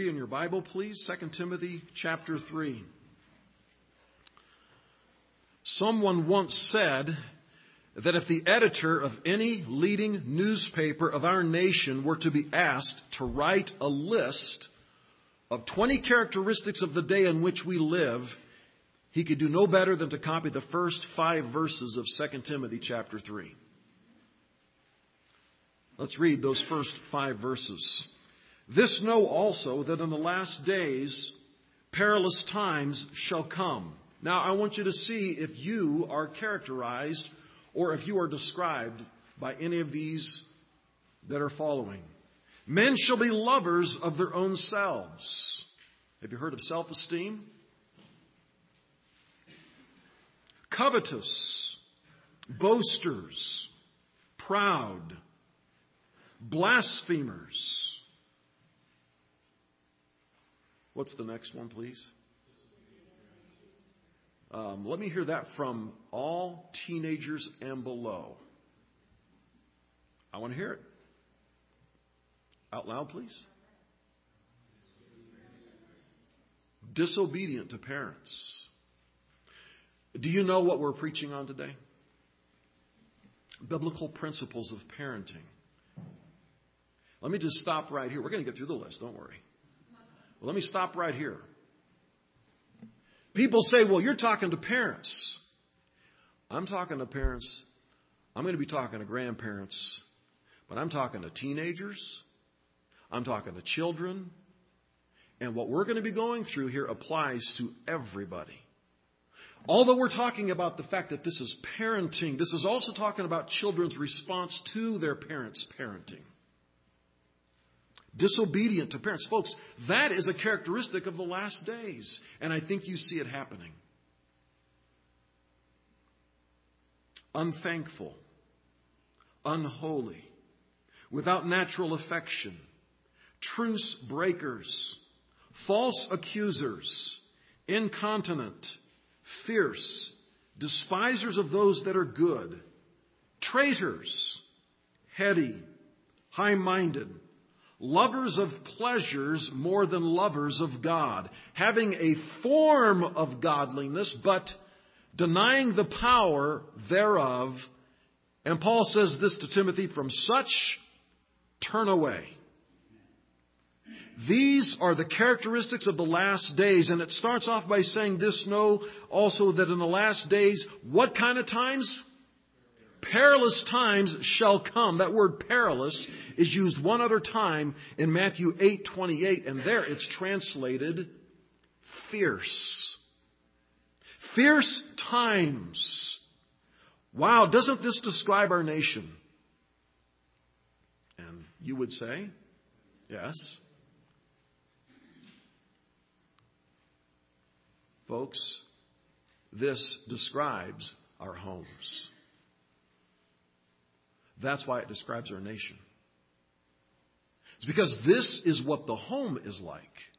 3 in your Bible, please. 2 Timothy chapter 3. Someone once said that if the editor of any leading newspaper of our nation were to be asked to write a list of 20 characteristics of the day in which we live, he could do no better than to copy the first 5 verses of 2 Timothy chapter 3. Let's read those first 5 verses. This know also that in the last days perilous times shall come. Now I want you to see if you are characterized or if you are described by any of these that are following. Men shall be lovers of their own selves. Have you heard of self-esteem? Covetous, boasters, proud, blasphemers. What's the next one, please? Let me hear that from all teenagers and below. I want to hear it. Out loud, please. Disobedient to parents. Do you know what we're preaching on today? Biblical principles of parenting. Let me just stop right here. We're going to get through the list, don't worry. Well, let me stop right here. People say, well, you're talking to parents. I'm talking to parents. I'm going to be talking to grandparents. But I'm talking to teenagers. I'm talking to children. And what we're going to be going through here applies to everybody. Although we're talking about the fact that this is parenting, this is also talking about children's response to their parents' parenting. Disobedient to parents. Folks, that is a characteristic of the last days. And I think you see it happening. Unthankful. Unholy. Without natural affection. Truce breakers. False accusers. Incontinent. Fierce. Despisers of those that are good. Traitors. Heady. High-minded. Lovers of pleasures more than lovers of God, having a form of godliness, but denying the power thereof. And Paul says this to Timothy, from such turn away. These are the characteristics of the last days. And it starts off by saying this, know also that in the last days, what kind of times? Perilous times shall come. That word perilous is used one other time in Matthew 8:28, and there it's translated fierce. Fierce times. Wow, doesn't this describe our nation? And you would say, yes. Folks, this describes our homes. That's why it describes our nation. It's because this is what the home is like.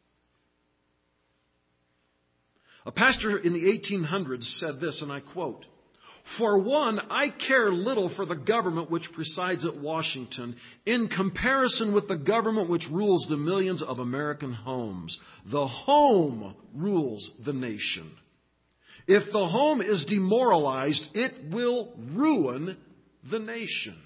A pastor in the 1800s said this, and I quote, "For one, I care little for the government which presides at Washington in comparison with the government which rules the millions of American homes. The home rules the nation. If the home is demoralized, it will ruin the nation."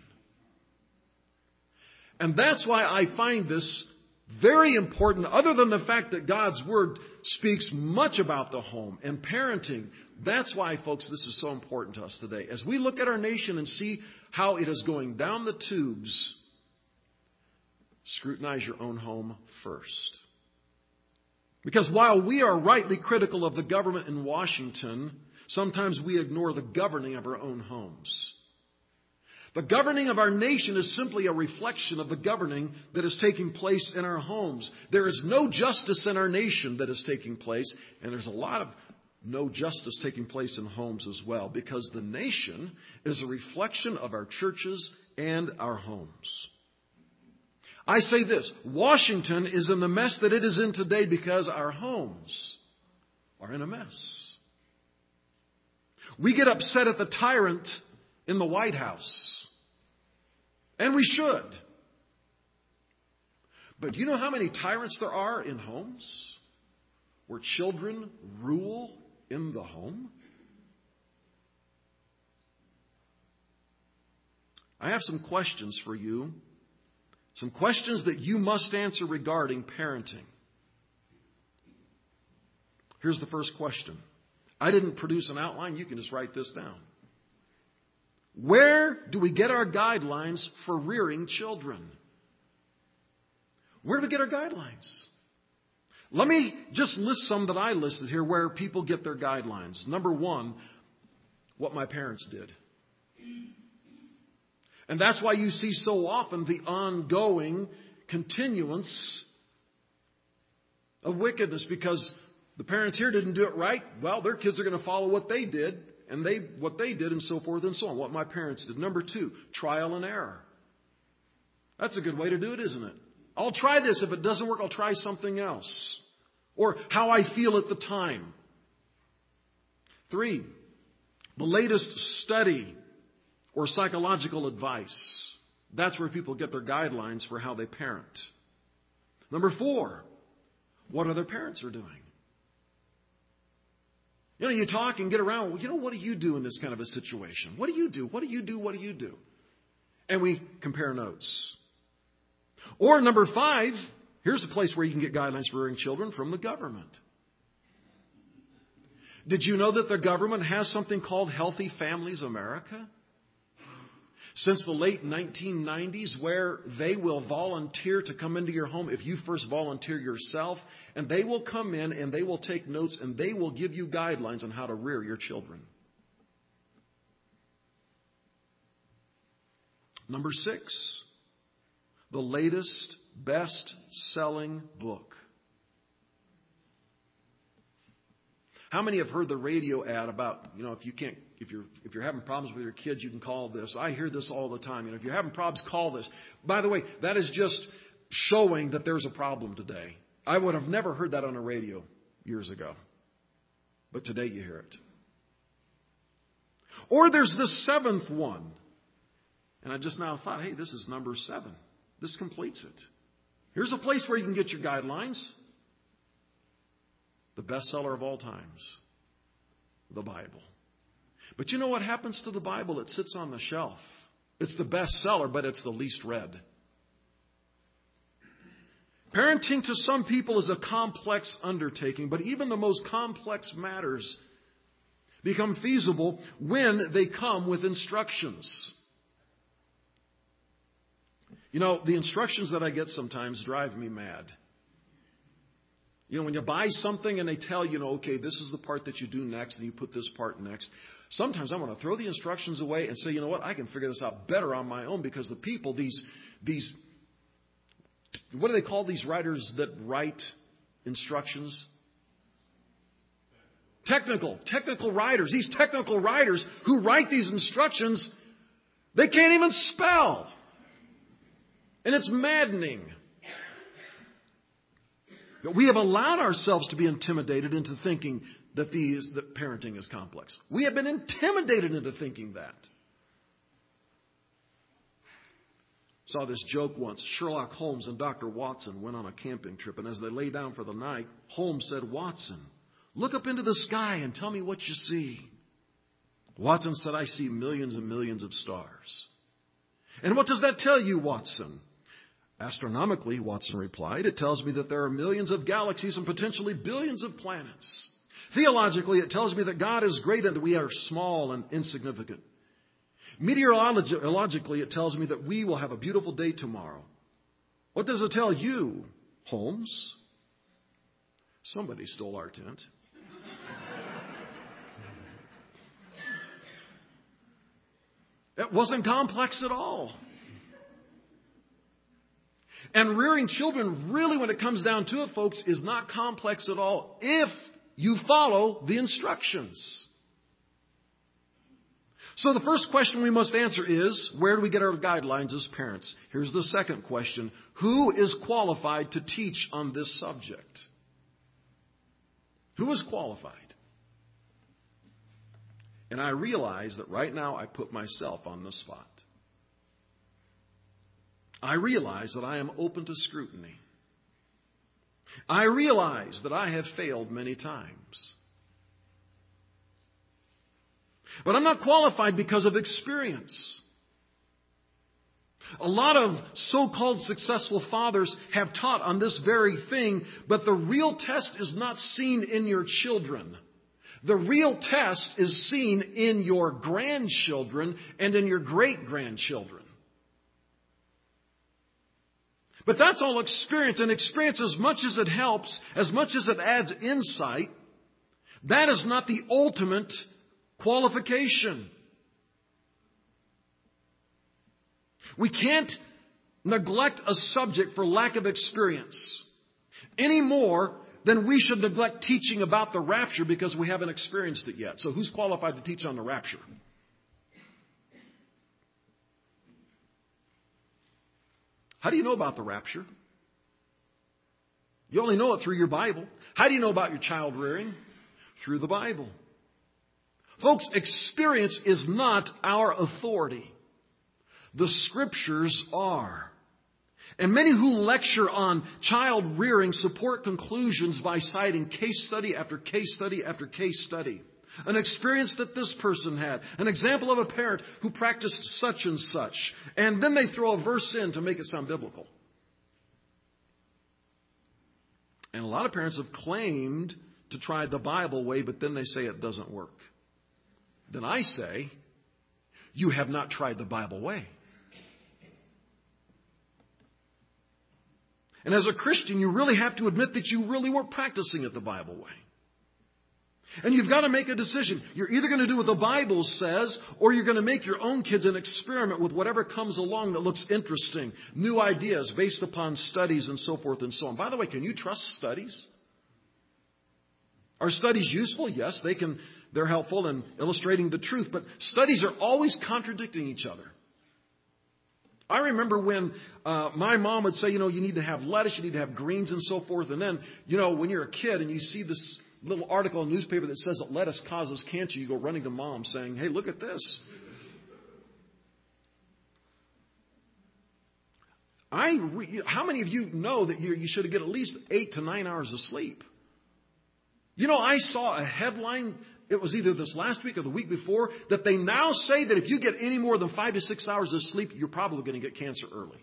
And that's why I find this very important, other than the fact that God's Word speaks much about the home and parenting. That's why, folks, this is so important to us today. As we look at our nation and see how it is going down the tubes, scrutinize your own home first. Because while we are rightly critical of the government in Washington, sometimes we ignore the governing of our own homes. The governing of our nation is simply a reflection of the governing that is taking place in our homes. There is no justice in our nation that is taking place, and there's a lot of no justice taking place in homes as well, because the nation is a reflection of our churches and our homes. I say this, Washington is in the mess that it is in today because our homes are in a mess. We get upset at the tyrant in the White House. And we should. But do you know how many tyrants there are in homes where children rule in the home? I have some questions for you. Some questions that you must answer regarding parenting. Here's the first question. I didn't produce an outline. You can just write this down. Where do we get our guidelines for rearing children? Where do we get our guidelines? Let me just list some that I listed here where people get their guidelines. Number one, what my parents did. And that's why you see so often the ongoing continuance of wickedness, because the parents here didn't do it right. Well, their kids are going to follow what they did, and what they did, and so forth and so on. What my parents did. Number two, trial and error. That's a good way to do it, isn't it? I'll try this. If it doesn't work, I'll try something else. Or how I feel at the time. Three, the latest study or psychological advice. That's where people get their guidelines for how they parent. Number four, what other parents are doing. You talk and get around. Well, what do you do in this kind of a situation? What do you do? What do you do? What do you do? And we compare notes. Or number five, here's a place where you can get guidelines for rearing children from the government. Did you know that the government has something called Healthy Families America? Since the late 1990s, where they will volunteer to come into your home if you first volunteer yourself, and they will come in and they will take notes and they will give you guidelines on how to rear your children. Number six, the latest best-selling book. How many have heard the radio ad about, if you're having problems with your kids, you can call this. I hear this all the time. If you're having problems, call this. By the way, that is just showing that there's a problem today. I would have never heard that on the radio years ago. But today you hear it. Or there's the seventh one. And I just now thought, hey, this is number 7. This completes it. Here's a place where you can get your guidelines. The bestseller of all times, the Bible. But you know what happens to the Bible? It sits on the shelf. It's the bestseller, but it's the least read. Parenting to some people is a complex undertaking, but even the most complex matters become feasible when they come with instructions. The instructions that I get sometimes drive me mad. When you buy something and they tell you, okay, this is the part that you do next and you put this part next. Sometimes I want to throw the instructions away and say, you know what, I can figure this out better on my own, because the people, these, what do they call these writers that write instructions? Technical writers. These technical writers who write these instructions, they can't even spell. And it's maddening. But we have allowed ourselves to be intimidated into thinking that parenting is complex. We have been intimidated into thinking that. Saw this joke once. Sherlock Holmes and Dr. Watson went on a camping trip, and as they lay down for the night, Holmes said, "Watson, look up into the sky and tell me what you see." Watson said, "I see millions and millions of stars." "And what does that tell you, Watson?" "Astronomically," Watson replied, "it tells me that there are millions of galaxies and potentially billions of planets. Theologically, it tells me that God is great and that we are small and insignificant. Meteorologically, it tells me that we will have a beautiful day tomorrow. What does it tell you, Holmes?" Somebody stole our tent. It wasn't complex at all. And rearing children, really, when it comes down to it, folks, is not complex at all if you follow the instructions. So the first question we must answer is, where do we get our guidelines as parents? Here's the second question. Who is qualified to teach on this subject? Who is qualified? And I realize that right now I put myself on the spot. I realize that I am open to scrutiny. I realize that I have failed many times. But I'm not qualified because of experience. A lot of so-called successful fathers have taught on this very thing, but the real test is not seen in your children. The real test is seen in your grandchildren and in your great-grandchildren. But that's all experience, and experience, as much as it helps, as much as it adds insight, that is not the ultimate qualification. We can't neglect a subject for lack of experience any more than we should neglect teaching about the rapture because we haven't experienced it yet. So who's qualified to teach on the rapture? How do you know about the rapture? You only know it through your Bible. How do you know about your child rearing? Through the Bible. Folks, experience is not our authority. The Scriptures are. And many who lecture on child rearing support conclusions by citing case study after case study after case study. An experience that this person had. An example of a parent who practiced such and such. And then they throw a verse in to make it sound biblical. And a lot of parents have claimed to try the Bible way, but then they say it doesn't work. Then I say, you have not tried the Bible way. And as a Christian, you really have to admit that you really weren't practicing it the Bible way. And you've got to make a decision. You're either going to do what the Bible says, or you're going to make your own kids an experiment with whatever comes along that looks interesting. New ideas based upon studies and so forth and so on. By the way, can you trust studies? Are studies useful? Yes, they're helpful in illustrating the truth. But studies are always contradicting each other. I remember when my mom would say, you need to have lettuce, you need to have greens and so forth. And then, when you're a kid and you see this little article in the newspaper that says that lettuce causes cancer, you go running to mom saying, hey, look at this. How many of you know that you should get at least 8 to 9 hours of sleep? I saw a headline, it was either this last week or the week before, that they now say that if you get any more than 5 to 6 hours of sleep, you're probably going to get cancer early.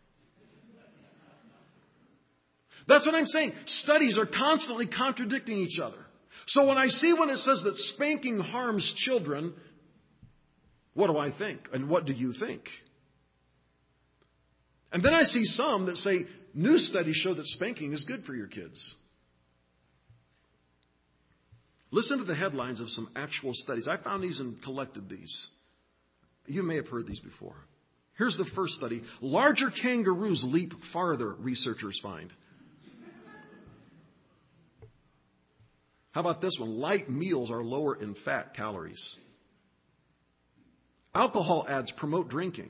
That's what I'm saying. Studies are constantly contradicting each other. So when it says that spanking harms children, what do I think? And what do you think? And then I see some that say new studies show that spanking is good for your kids. Listen to the headlines of some actual studies. I found these and collected these. You may have heard these before. Here's the first study. Larger kangaroos leap farther, researchers find. How about this one? Light meals are lower in fat calories. Alcohol ads promote drinking.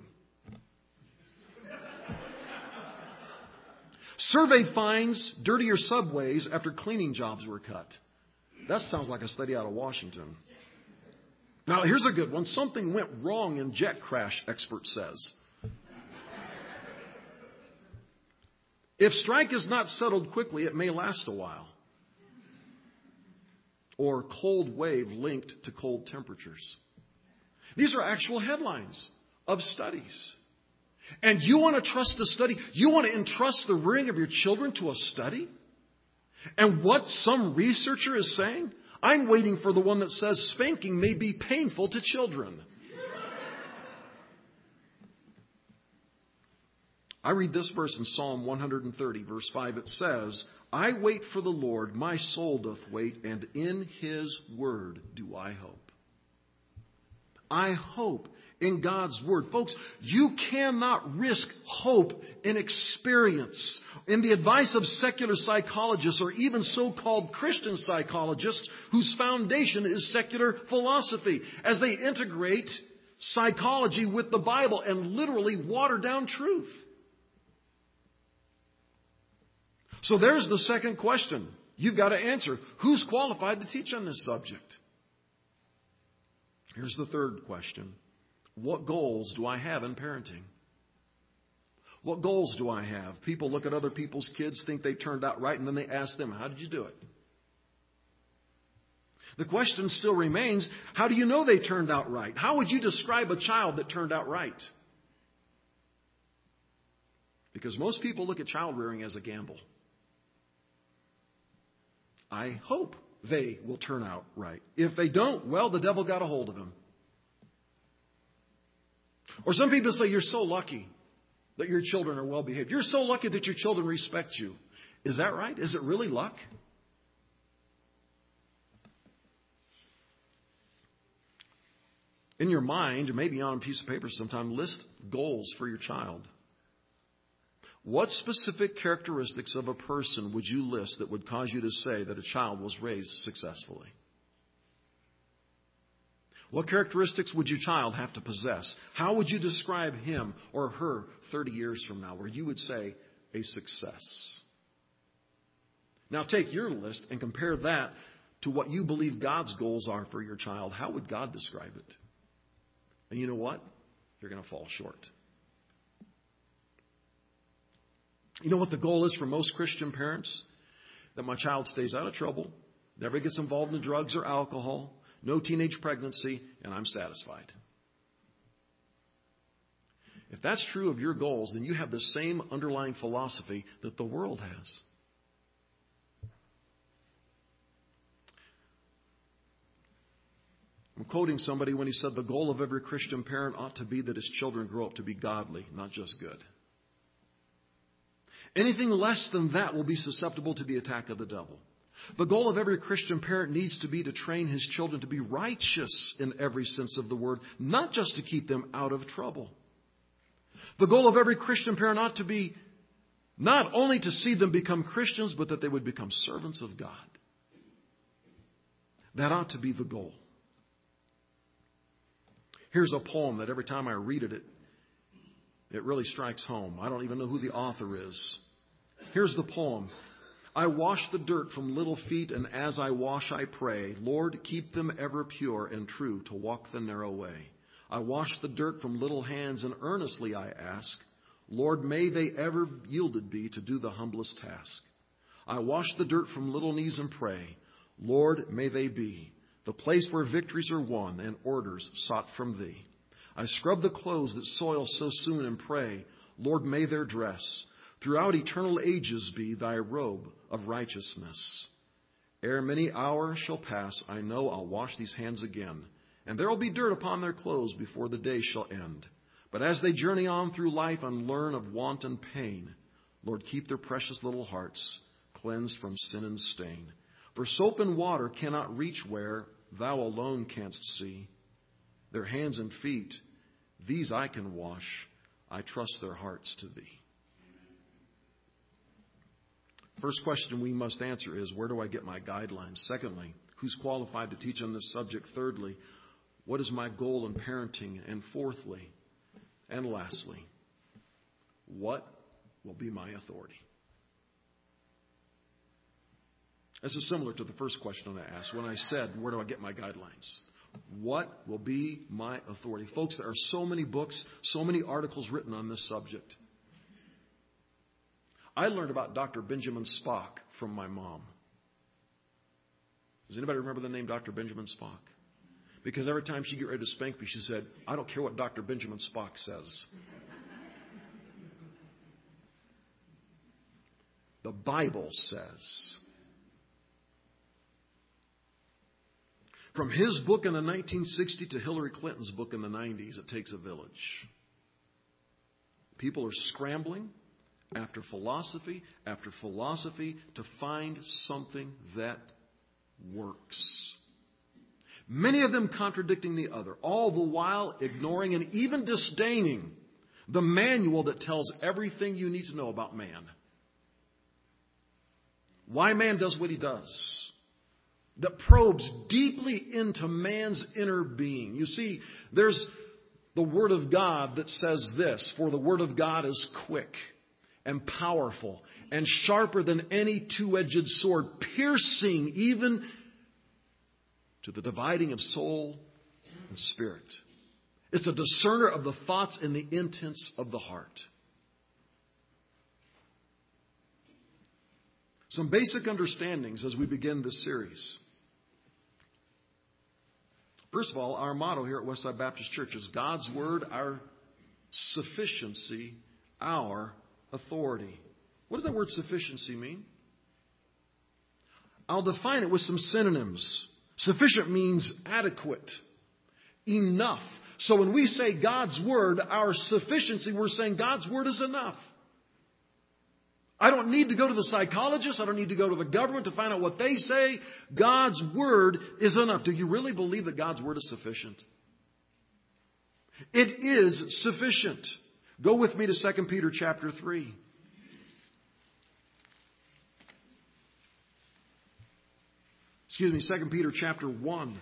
Survey finds dirtier subways after cleaning jobs were cut. That sounds like a study out of Washington. Now, here's a good one. Something went wrong in jet crash, expert says. If strike is not settled quickly, it may last a while. Or cold wave linked to cold temperatures. These are actual headlines of studies. And you want to trust a study? You want to entrust the rearing of your children to a study? And what some researcher is saying? I'm waiting for the one that says spanking may be painful to children. I read this verse in Psalm 130, verse 5. It says, I wait for the Lord, my soul doth wait, and in His word do I hope. I hope in God's word. Folks, you cannot risk hope in experience. In the advice of secular psychologists or even so-called Christian psychologists whose foundation is secular philosophy, as they integrate psychology with the Bible and literally water down truth. So there's the second question you've got to answer. Who's qualified to teach on this subject? Here's the third question. What goals do I have in parenting? What goals do I have? People look at other people's kids, think they turned out right, and then they ask them, how did you do it? The question still remains, how do you know they turned out right? How would you describe a child that turned out right? Because most people look at child rearing as a gamble. I hope they will turn out right. If they don't, well, the devil got a hold of them. Or some people say, you're so lucky that your children are well behaved. You're so lucky that your children respect you. Is that right? Is it really luck? In your mind, or maybe on a piece of paper sometime, list goals for your child. What specific characteristics of a person would you list that would cause you to say that a child was raised successfully? What characteristics would your child have to possess? How would you describe him or her 30 years from now, where you would say a success? Now take your list and compare that to what you believe God's goals are for your child. How would God describe it? And you know what? You're going to fall short. You know what the goal is for most Christian parents? That my child stays out of trouble, never gets involved in drugs or alcohol, no teenage pregnancy, and I'm satisfied. If that's true of your goals, then you have the same underlying philosophy that the world has. I'm quoting somebody when he said the goal of every Christian parent ought to be that his children grow up to be godly, not just good. Anything less than that will be susceptible to the attack of the devil. The goal of every Christian parent needs to be to train his children to be righteous in every sense of the word, not just to keep them out of trouble. The goal of every Christian parent ought to be not only to see them become Christians, but that they would become servants of God. That ought to be the goal. Here's a poem that every time I read it, it really strikes home. I don't even know who the author is. Here's the poem. I wash the dirt from little feet, and as I wash, I pray, Lord, keep them ever pure and true to walk the narrow way. I wash the dirt from little hands, and earnestly I ask, Lord, may they ever yielded be to do the humblest task. I wash the dirt from little knees and pray, Lord, may they be the place where victories are won and orders sought from Thee. I scrub the clothes that soil so soon and pray, Lord, may their dress throughout eternal ages be Thy robe of righteousness. Ere many hours shall pass, I know I'll wash these hands again, and there will be dirt upon their clothes before the day shall end. But as they journey on through life and learn of want and pain, Lord, keep their precious little hearts cleansed from sin and stain. For soap and water cannot reach where Thou alone canst see. Their hands and feet, these I can wash. I trust their hearts to Thee. First question we must answer is, where do I get my guidelines? Secondly, who's qualified to teach on this subject? Thirdly, what is my goal in parenting? And fourthly, and lastly, what will be my authority? This is similar to the first question I asked when I said, where do I get my guidelines? What will be my authority? Folks, there are so many books, so many articles written on this subject. I learned about Dr. Benjamin Spock from my mom. Does anybody remember the name Dr. Benjamin Spock? Because every time she'd get ready to spank me, she said, I don't care what Dr. Benjamin Spock says. The Bible says. From his book in the 1960s to Hillary Clinton's book in the 90s, it takes a village. People are scrambling after philosophy to find something that works. Many of them contradicting the other, all the while ignoring and even disdaining the manual that tells everything you need to know about man. Why man does what he does. That probes deeply into man's inner being. You see, there's the Word of God that says this, for the Word of God is quick and powerful and sharper than any two-edged sword, piercing even to the dividing of soul and spirit. It's a discerner of the thoughts and the intents of the heart. Some basic understandings as we begin this series. First of all, our motto here at Westside Baptist Church is God's Word, our sufficiency, our authority. What does that word sufficiency mean? I'll define it with some synonyms. Sufficient means adequate, enough. So when we say God's Word, our sufficiency, we're saying God's Word is enough. I don't need to go to the psychologist. I don't need to go to the government to find out what they say. God's Word is enough. Do you really believe that God's Word is sufficient? It is sufficient. Go with me to 2 Peter chapter 3. Excuse me, 2 Peter chapter 1.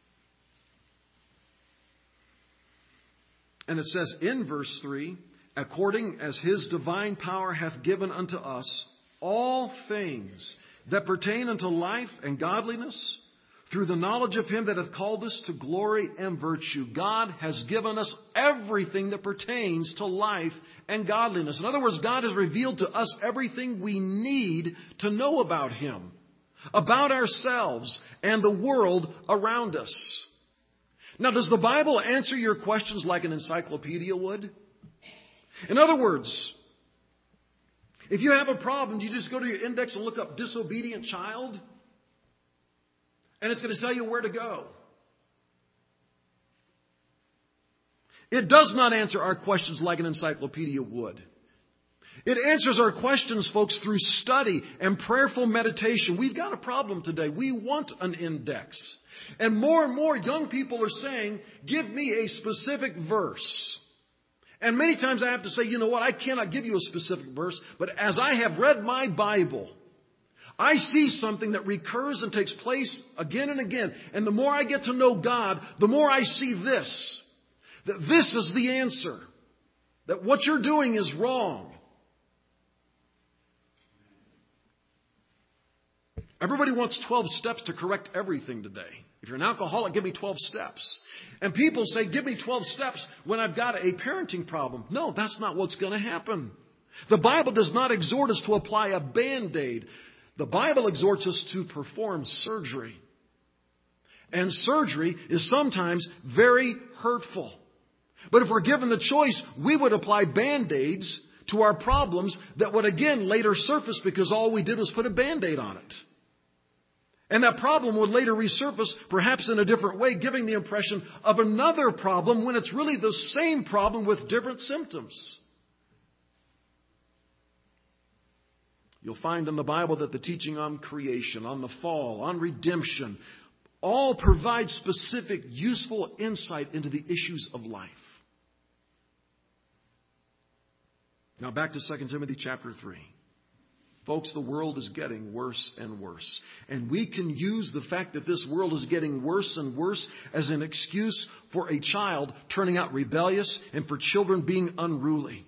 And it says in verse 3, according as His divine power hath given unto us all things that pertain unto life and godliness, through the knowledge of Him that hath called us to glory and virtue. God has given us everything that pertains to life and godliness. In other words, God has revealed to us everything we need to know about Him, about ourselves and the world around us. Now, does the Bible answer your questions like an encyclopedia would? In other words, if you have a problem, do you just go to your index and look up disobedient child? And it's going to tell you where to go. It does not answer our questions like an encyclopedia would. It answers our questions, folks, through study and prayerful meditation. We've got a problem today. We want an index. And more young people are saying, give me a specific verse. And many times I have to say, you know what, I cannot give you a specific verse, but as I have read my Bible, I see something that recurs and takes place again and again. And the more I get to know God, the more I see this. That this is the answer. That what you're doing is wrong. Everybody wants 12 steps to correct everything today. If you're an alcoholic, give me 12 steps. And people say, give me 12 steps when I've got a parenting problem. No, that's not what's going to happen. The Bible does not exhort us to apply a Band-Aid. The Bible exhorts us to perform surgery. And surgery is sometimes very hurtful. But if we're given the choice, we would apply Band-Aids to our problems that would again later surface because all we did was put a Band-Aid on it. And that problem would later resurface, perhaps in a different way, giving the impression of another problem when it's really the same problem with different symptoms. You'll find in the Bible that the teaching on creation, on the fall, on redemption, all provide specific, useful insight into the issues of life. Now back to 2 Timothy chapter 3. Folks, the world is getting worse and worse. And we can use the fact that this world is getting worse and worse as an excuse for a child turning out rebellious and for children being unruly.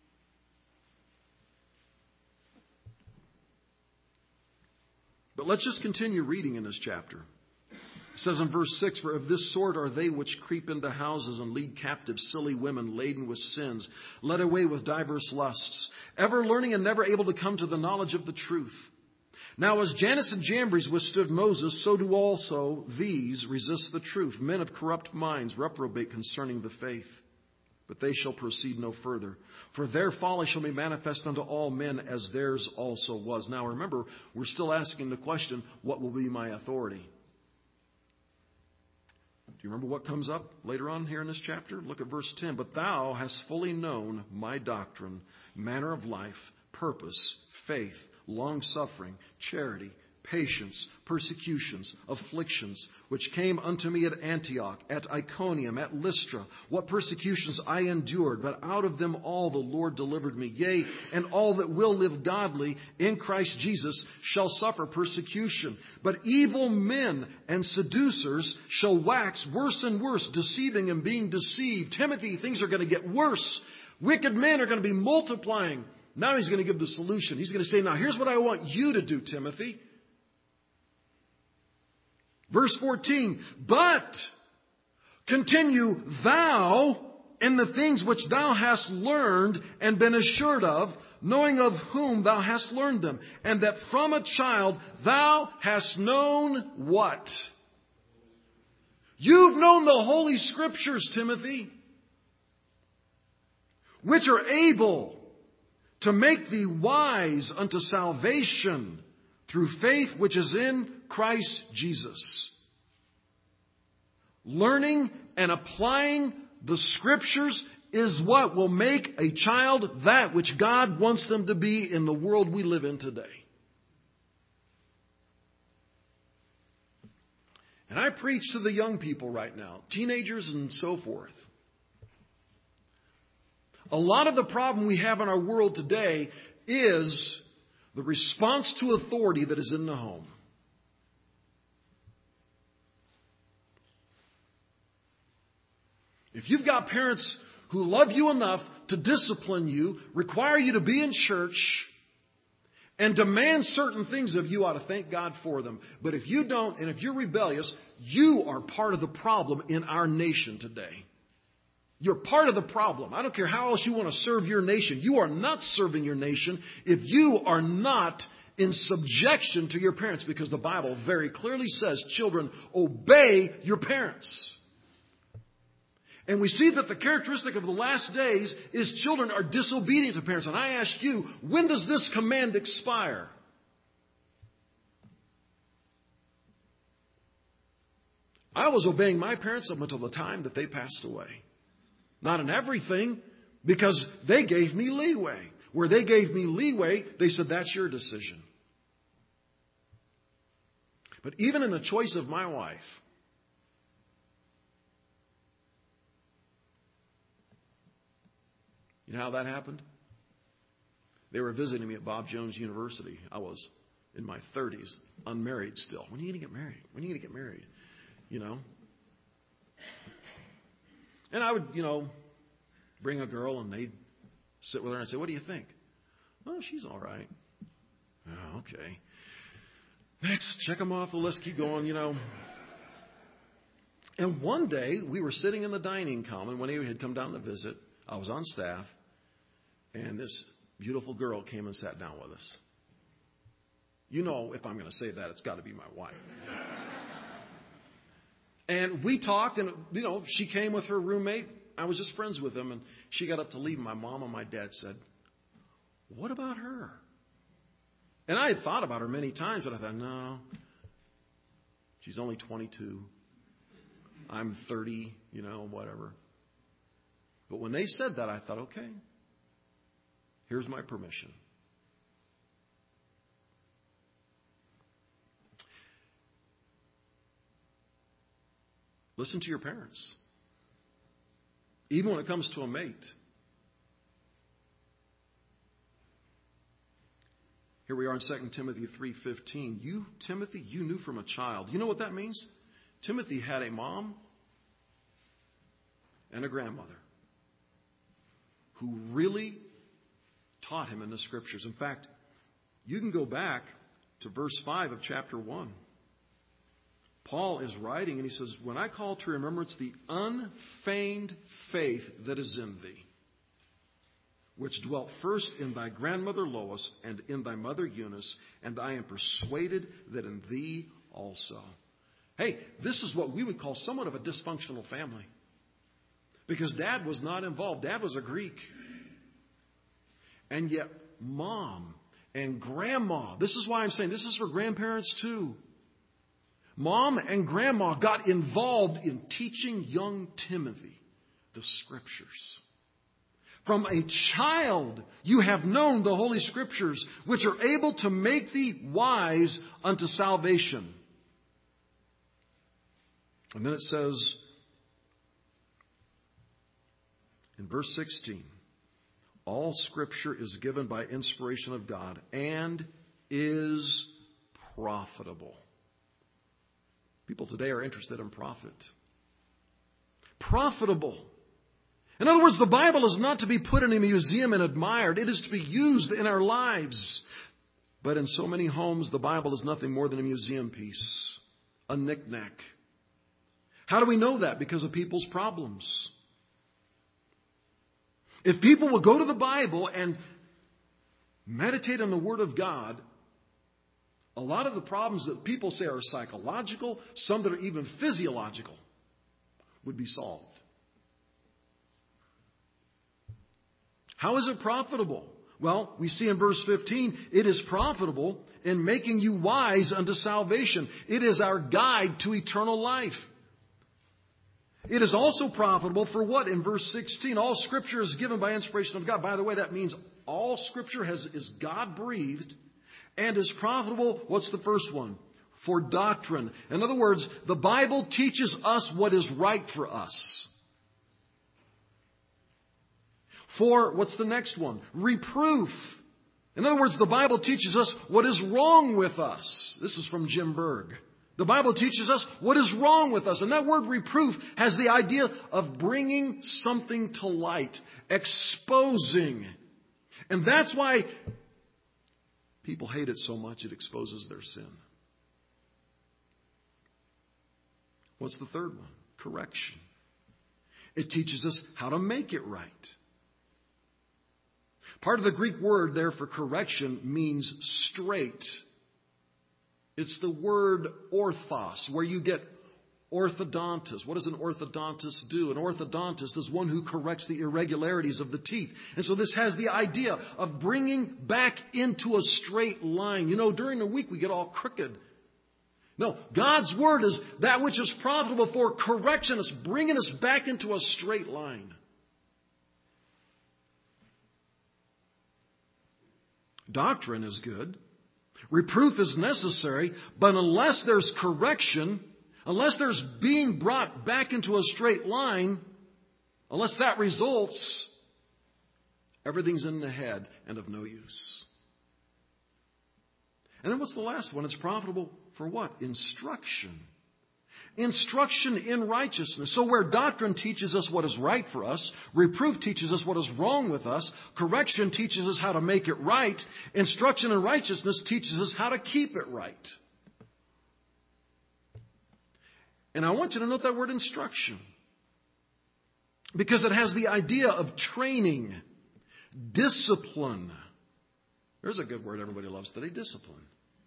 But let's just continue reading in this chapter. It says in verse 6, for of this sort are they which creep into houses and lead captive silly women laden with sins, led away with diverse lusts, ever learning and never able to come to the knowledge of the truth. Now as Jannes and Jambres withstood Moses, so do also these resist the truth. Men of corrupt minds reprobate concerning the faith. But they shall proceed no further. For their folly shall be manifest unto all men as theirs also was. Now remember, we're still asking the question, what will be my authority? Do you remember what comes up later on here in this chapter? Look at verse 10. But thou hast fully known my doctrine, manner of life, purpose, faith, long-suffering, charity, patience, persecutions, afflictions, which came unto me at Antioch, at Iconium, at Lystra, what persecutions I endured, but out of them all the Lord delivered me. Yea, and all that will live godly in Christ Jesus shall suffer persecution. But evil men and seducers shall wax worse and worse, deceiving and being deceived. Timothy, things are going to get worse. Wicked men are going to be multiplying. Now he's going to give the solution. He's going to say, now here's what I want you to do, Timothy. Verse 14, but continue thou in the things which thou hast learned and been assured of, knowing of whom thou hast learned them, and that from a child thou hast known what? You've known the Holy Scriptures, Timothy, which are able to make thee wise unto salvation through faith which is in Christ Jesus. Learning and applying the Scriptures is what will make a child that which God wants them to be in the world we live in today. And I preach to the young people right now, teenagers and so forth. A lot of the problem we have in our world today is the response to authority that is in the home. If you've got parents who love you enough to discipline you, require you to be in church, and demand certain things of you, ought to thank God for them. But if you don't, and if you're rebellious, you are part of the problem in our nation today. You're part of the problem. I don't care how else you want to serve your nation. You are not serving your nation if you are not in subjection to your parents, because the Bible very clearly says, children, obey your parents. And we see that the characteristic of the last days is children are disobedient to parents. And I ask you, when does this command expire? I was obeying my parents up until the time that they passed away. Not in everything, because they gave me leeway. Where they gave me leeway, they said, that's your decision. But even in the choice of my wife, you know how that happened? They were visiting me at Bob Jones University. I was in my 30s, unmarried still. When are you going to get married? When are you going to get married? You know? And I would, bring a girl and they'd sit with her and say, what do you think? Oh, she's all right. Oh, okay. Next, check them off the list, keep going, And one day, we were sitting in the dining common when he had come down to visit. I was on staff, and this beautiful girl came and sat down with us. If I'm going to say that, it's got to be my wife. And we talked, and, she came with her roommate. I was just friends with them, and she got up to leave. My mom and my dad said, what about her? And I had thought about her many times, but I thought, no, she's only 22. I'm 30, whatever. But when they said that, I thought, okay, here's my permission. Listen to your parents. Even when it comes to a mate. Here we are in 2 Timothy 3:15. You, Timothy, you knew from a child. You know what that means? Timothy had a mom and a grandmother who really taught him in the Scriptures. In fact, you can go back to verse 5 of chapter 1. Paul is writing and he says, when I call to remembrance the unfeigned faith that is in thee, which dwelt first in thy grandmother Lois and in thy mother Eunice, and I am persuaded that in thee also. Hey, this is what we would call somewhat of a dysfunctional family. Because Dad was not involved. Dad was a Greek. And yet, Mom and Grandma, this is why I'm saying this is for grandparents too. Mom and Grandma got involved in teaching young Timothy the Scriptures. From a child you have known the Holy Scriptures, which are able to make thee wise unto salvation. And then it says in verse 16, all Scripture is given by inspiration of God and is profitable. People today are interested in profit. Profitable. In other words, the Bible is not to be put in a museum and admired. It is to be used in our lives. But in so many homes, the Bible is nothing more than a museum piece, a knick-knack. How do we know that? Because of people's problems. If people will go to the Bible and meditate on the Word of God, a lot of the problems that people say are psychological, some that are even physiological, would be solved. How is it profitable? Well, we see in verse 15, it is profitable in making you wise unto salvation. It is our guide to eternal life. It is also profitable for what? In verse 16, all Scripture is given by inspiration of God. By the way, that means all Scripture is God-breathed and is profitable. What's the first one? For doctrine. In other words, the Bible teaches us what is right for us. For, what's the next one? Reproof. In other words, the Bible teaches us what is wrong with us. This is from Jim Berg. The Bible teaches us what is wrong with us. And that word reproof has the idea of bringing something to light, exposing. And that's why people hate it so much, it exposes their sin. What's the third one? Correction. It teaches us how to make it right. Part of the Greek word there for correction means straight. It's the word orthos, where you get orthodontist. What does an orthodontist do? An orthodontist is one who corrects the irregularities of the teeth. And so this has the idea of bringing back into a straight line. You know, during the week we get all crooked. No, God's Word is that which is profitable for correction. It's bringing us back into a straight line. Doctrine is good. Reproof is necessary. But unless there's correction, unless there's being brought back into a straight line, unless that results, everything's in the head and of no use. And then what's the last one? It's profitable for what? Instruction. Instruction in righteousness. So where doctrine teaches us what is right for us, reproof teaches us what is wrong with us, correction teaches us how to make it right, instruction in righteousness teaches us how to keep it right. And I want you to note that word instruction, because it has the idea of training, discipline. There's a good word everybody loves today, discipline.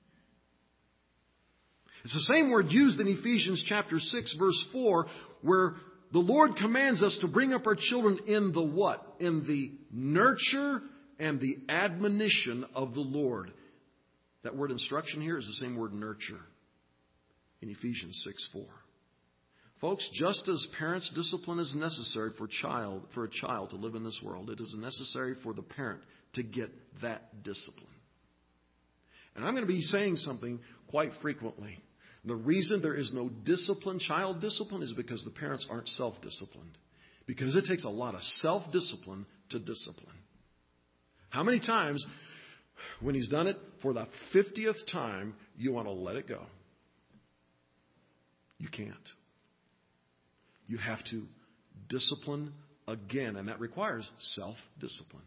It's the same word used in Ephesians chapter 6, verse 4, where the Lord commands us to bring up our children in the what? In the nurture and the admonition of the Lord. That word instruction here is the same word nurture in Ephesians 6, 4. Folks, just as parents' discipline is necessary for a child to live in this world, it is necessary for the parent to get that discipline. And I'm going to be saying something quite frequently. The reason there is no discipline, child discipline, is because the parents aren't self-disciplined. Because it takes a lot of self-discipline to discipline. How many times, when he's done it for the 50th time, you want to let it go? You can't. You have to discipline again, and that requires self-discipline.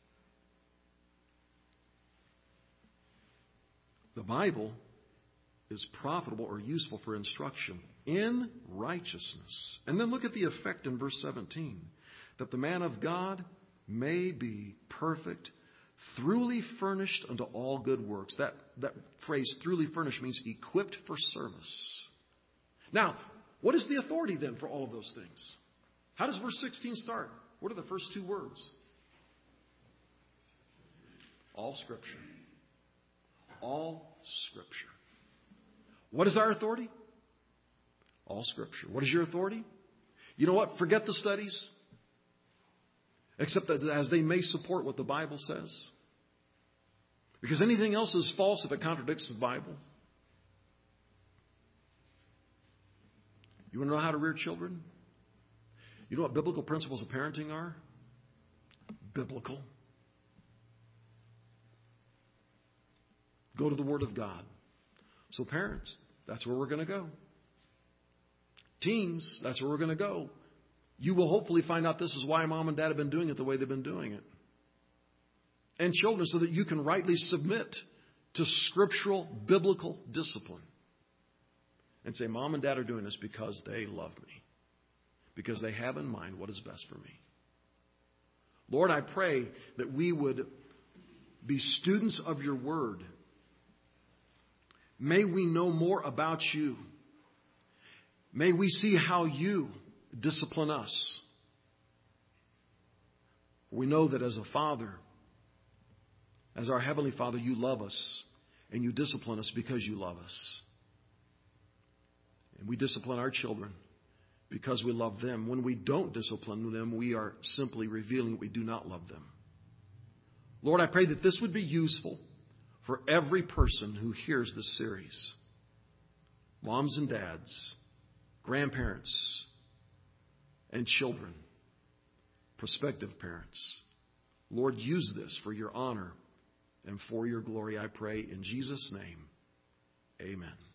The Bible is profitable or useful for instruction in righteousness. And then look at the effect in verse 17. That the man of God may be perfect, throughly furnished unto all good works. That phrase, throughly furnished, means equipped for service. Now, what is the authority then for all of those things? How does verse 16 start? What are the first two words? All Scripture. All Scripture. What is our authority? All Scripture. What is your authority? You know what? Forget the studies. Except that as they may support what the Bible says. Because anything else is false if it contradicts the Bible. You want to know how to rear children? You know what biblical principles of parenting are? Biblical. Go to the Word of God. So parents, that's where we're going to go. Teens, that's where we're going to go. You will hopefully find out this is why mom and dad have been doing it the way they've been doing it. And children, so that you can rightly submit to scriptural, biblical discipline. And say, mom and dad are doing this because they love me. Because they have in mind what is best for me. Lord, I pray that we would be students of your word. May we know more about you. May we see how you discipline us. We know that as a Father, as our Heavenly Father, you love us and you discipline us because you love us. And we discipline our children because we love them. When we don't discipline them, we are simply revealing that we do not love them. Lord, I pray that this would be useful for every person who hears this series. Moms and dads, grandparents, and children, prospective parents. Lord, use this for your honor and for your glory, I pray in Jesus' name. Amen.